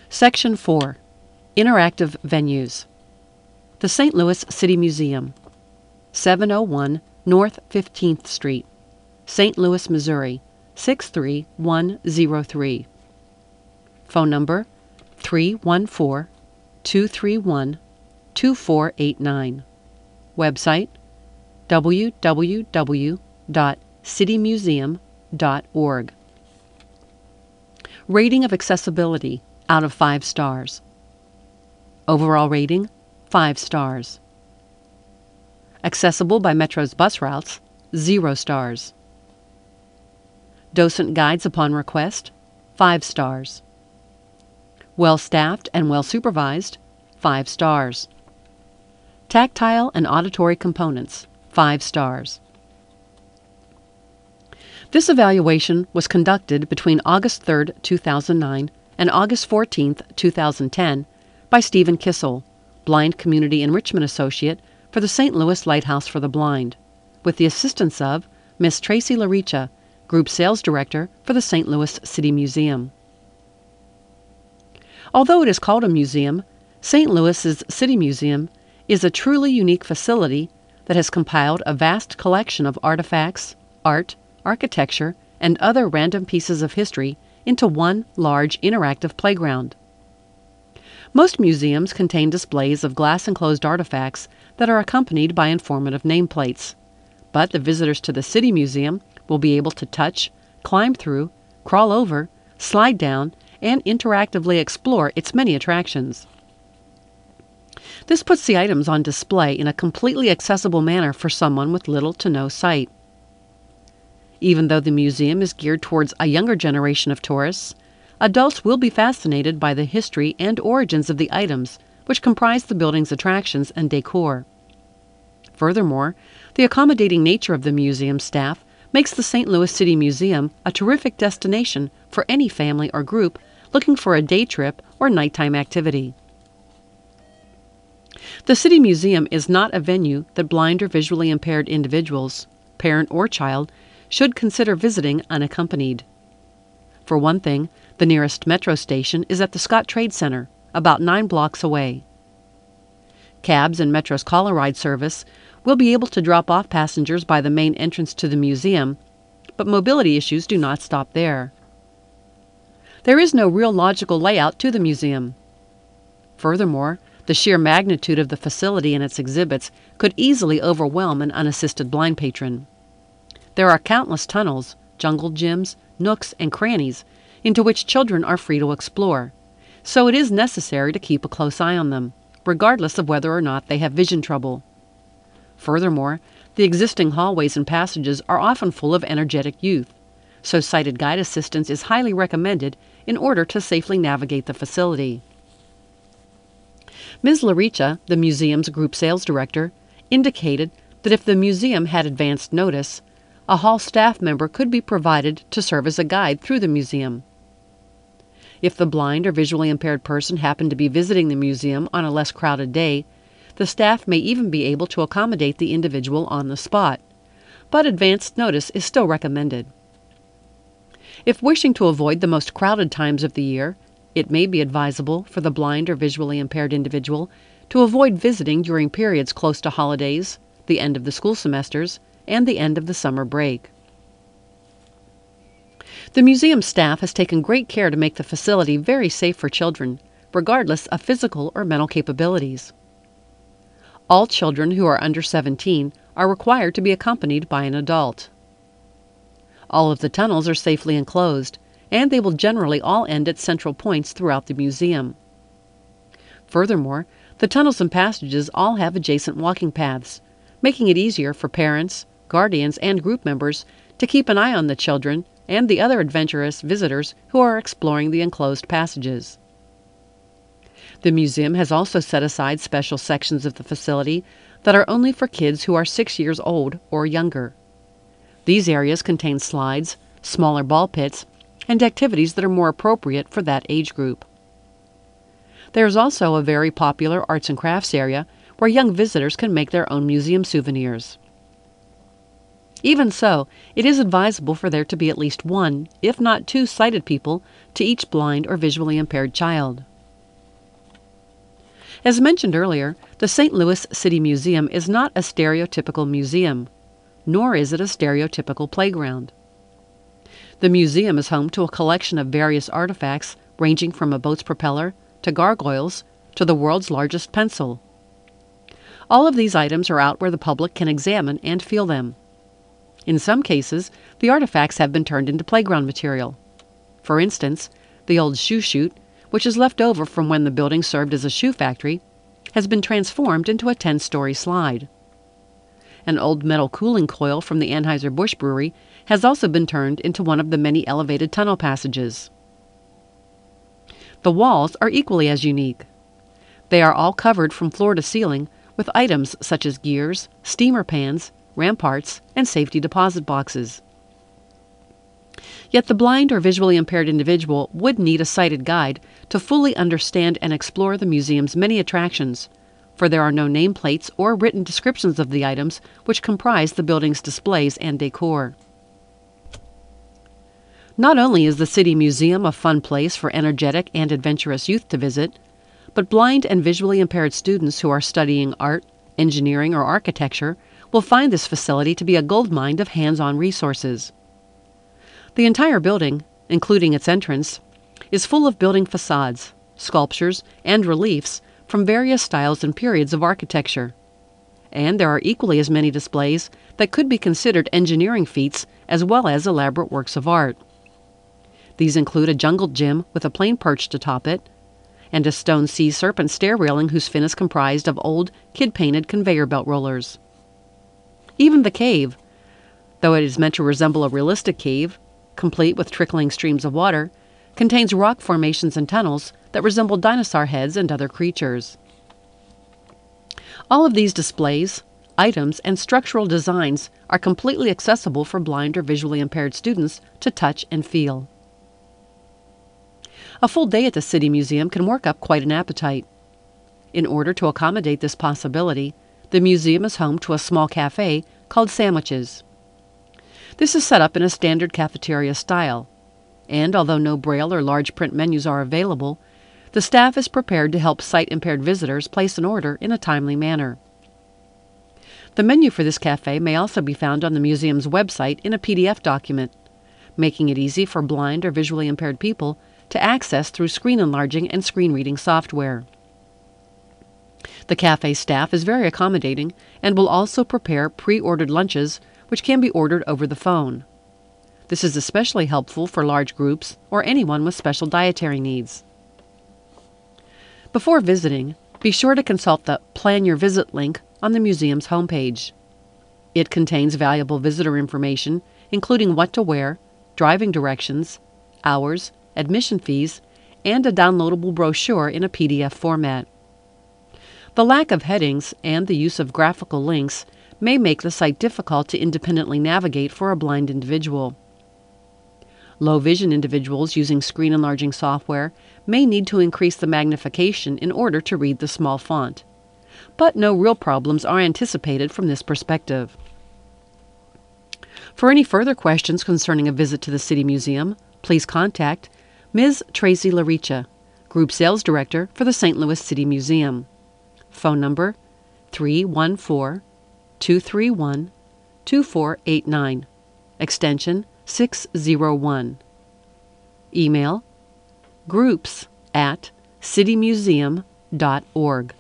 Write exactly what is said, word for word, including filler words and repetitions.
Section four. Interactive Venues. The Saint Louis City Museum, seven oh one North fifteenth Street, Saint Louis, Missouri, six three one zero three. Phone number three one four, two three one, two four eight nine. Website w w w dot city museum dot org. Rating of accessibility out of five stars. Overall rating, five stars. Accessible by Metro's bus routes, zero stars. Docent guides upon request, five stars. Well-staffed and well-supervised, five stars. Tactile and auditory components, five stars. This evaluation was conducted between August third, two thousand nine and August fourteenth, two thousand ten by Stephen Kissel, Blind Community Enrichment Associate for the Saint Louis Lighthouse for the Blind, with the assistance of Miss Tracy Laricha, Group Sales Director for the Saint Louis City Museum. Although it is called a museum, Saint Louis's City Museum is a truly unique facility that has compiled a vast collection of artifacts, art, architecture, and other random pieces of history into one large interactive playground. Most museums contain displays of glass-enclosed artifacts that are accompanied by informative nameplates, but the visitors to the City Museum will be able to touch, climb through, crawl over, slide down, and interactively explore its many attractions. This puts the items on display in a completely accessible manner for someone with little to no sight. Even though the museum is geared towards a younger generation of tourists, adults will be fascinated by the history and origins of the items which comprise the building's attractions and decor. Furthermore, the accommodating nature of the museum staff makes the Saint Louis City Museum a terrific destination for any family or group looking for a day trip or nighttime activity. The City Museum is not a venue that blind or visually impaired individuals, parent or child, should consider visiting unaccompanied. For one thing, the nearest metro station is at the Scott Trade Center, about nine blocks away. Cabs and Metro's caller ride service will be able to drop off passengers by the main entrance to the museum, but mobility issues do not stop there. There is no real logical layout to the museum. Furthermore, the sheer magnitude of the facility and its exhibits could easily overwhelm an unassisted blind patron. There are countless tunnels, jungle gyms, nooks, and crannies into which children are free to explore, so it is necessary to keep a close eye on them, regardless of whether or not they have vision trouble. Furthermore, the existing hallways and passages are often full of energetic youth, so sighted guide assistance is highly recommended in order to safely navigate the facility. Miz Laricha, the museum's group sales director, indicated that if the museum had advanced notice, a hall staff member could be provided to serve as a guide through the museum. If the blind or visually impaired person happened to be visiting the museum on a less crowded day, the staff may even be able to accommodate the individual on the spot, but advanced notice is still recommended. If wishing to avoid the most crowded times of the year, it may be advisable for the blind or visually impaired individual to avoid visiting during periods close to holidays, the end of the school semesters, and the end of the summer break. The museum staff has taken great care to make the facility very safe for children, regardless of physical or mental capabilities. All children who are under seventeen are required to be accompanied by an adult. All of the tunnels are safely enclosed, and they will generally all end at central points throughout the museum. Furthermore, the tunnels and passages all have adjacent walking paths, making it easier for parents, guardians, and group members to keep an eye on the children and the other adventurous visitors who are exploring the enclosed passages. The museum has also set aside special sections of the facility that are only for kids who are six years old or younger. These areas contain slides, smaller ball pits, and activities that are more appropriate for that age group. There is also a very popular arts and crafts area where young visitors can make their own museum souvenirs. Even so, it is advisable for there to be at least one, if not two, sighted people to each blind or visually impaired child. As mentioned earlier, the Saint Louis City Museum is not a stereotypical museum, nor is it a stereotypical playground. The museum is home to a collection of various artifacts ranging from a boat's propeller to gargoyles to the world's largest pencil. All of these items are out where the public can examine and feel them. In some cases, the artifacts have been turned into playground material. For instance, the old shoe chute, which is left over from when the building served as a shoe factory, has been transformed into a ten-story slide. An old metal cooling coil from the Anheuser-Busch Brewery has also been turned into one of the many elevated tunnel passages. The walls are equally as unique. They are all covered from floor to ceiling with items such as gears, steamer pans, ramparts, and safety deposit boxes. Yet the blind or visually impaired individual would need a sighted guide to fully understand and explore the museum's many attractions, for there are no nameplates or written descriptions of the items which comprise the building's displays and decor. Not only is the City Museum a fun place for energetic and adventurous youth to visit, but blind and visually impaired students who are studying art, engineering, or architecture will find this facility to be a goldmine of hands-on resources. The entire building, including its entrance, is full of building facades, sculptures, and reliefs from various styles and periods of architecture. And there are equally as many displays that could be considered engineering feats as well as elaborate works of art. These include a jungle gym with a plane perched atop it, and a stone sea serpent stair railing whose fin is comprised of old, kid-painted conveyor belt rollers. Even the cave, though it is meant to resemble a realistic cave, complete with trickling streams of water, contains rock formations and tunnels that resemble dinosaur heads and other creatures. All of these displays, items, and structural designs are completely accessible for blind or visually impaired students to touch and feel. A full day at the City Museum can work up quite an appetite. In order to accommodate this possibility, the museum is home to a small cafe called Sandwiches. This is set up in a standard cafeteria style, and although no braille or large print menus are available, the staff is prepared to help sight-impaired visitors place an order in a timely manner. The menu for this cafe may also be found on the museum's website in a P D F document, making it easy for blind or visually impaired people to access through screen enlarging and screen reading software. The cafe staff is very accommodating and will also prepare pre-ordered lunches which can be ordered over the phone. This is especially helpful for large groups or anyone with special dietary needs. Before visiting, be sure to consult the Plan Your Visit link on the museum's homepage. It contains valuable visitor information, including what to wear, driving directions, hours, admission fees, and a downloadable brochure in a P D F format. The lack of headings and the use of graphical links may make the site difficult to independently navigate for a blind individual. Low vision individuals using screen enlarging software may need to increase the magnification in order to read the small font, but no real problems are anticipated from this perspective. For any further questions concerning a visit to the City Museum, please contact Miz Tracy Laricha, Group Sales Director for the Saint Louis City Museum. Phone number three one four, two three one, two four eight nine, extension six zero one. Email groups at citymuseum dot org.